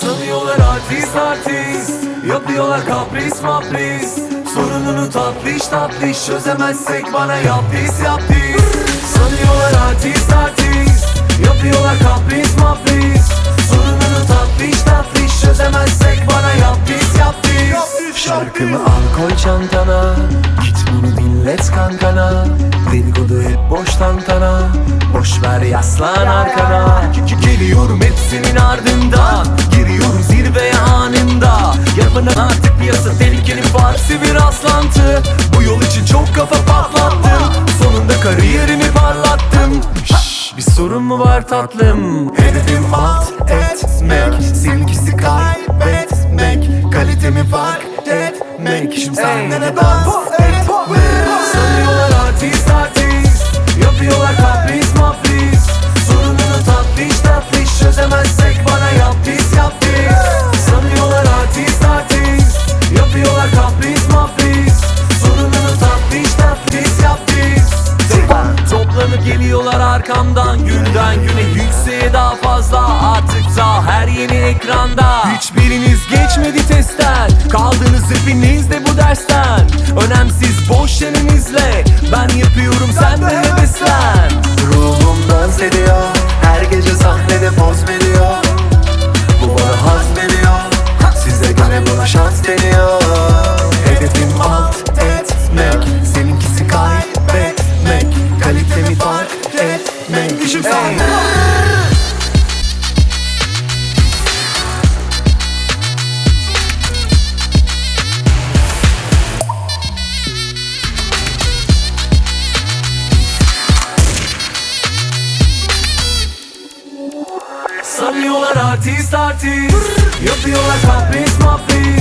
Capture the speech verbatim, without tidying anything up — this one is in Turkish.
Sanıyorlar artist artist, yapıyorlar kapris mapris. Sorununu tatlış tatlış, çözemezsek bana yap pis yap pis. Sanıyorlar artist artist, yapıyorlar kapris mapris. Sorununu tatlış tatlış, çözemezsek bana yap pis yap pis. Şarkımı al koy çantana, git bunu dinlet kankana. Dedikodu hep boş tantana, boş ver yaslan arkana. Geliyorum hepsinin ardından, giriyorum zirveye anında. Yapana artık piyasa tehlikenin farsi bir rastlantı. Bu yol için çok kafa patlattım, sonunda kariyerimi parlattım. Şşş, bir sorun mu var tatlım? Hedefim alt etmek, seninkisi kaybetmek. Kalitemi fark etmek, şimdi senden ne dans etmek. Sanıyorlar artist artist, yapıyorlar kapris mapris. Sorununu tatlış tatlış, çözemezsek bana yap pis yap pis. Sanıyorlar artist artist, yapıyorlar kapris mapris. Sorununu tatlış tatlış yap pis. Toplanıp geliyorlar arkamdan, günden güne yükseğe daha fazla. Artık daha her yeni ekranda. Hiçbiriniz geçmedi testten, kaldınız hepiniz de bu dersten. Önemsiz boş yeninizle, ben yapıyorum sen de heveslen. Ruhum dans ediyor, her gece sahnede poz veriyor. Bu bana haz veriyor, size göre buna şans deniyor. Hedefim alt etmek, seninkisi kaybetmek. Kalitemi fark etmek, işim sahne. Sanıyorlar artist artist, yapıyorlar kapris mapris.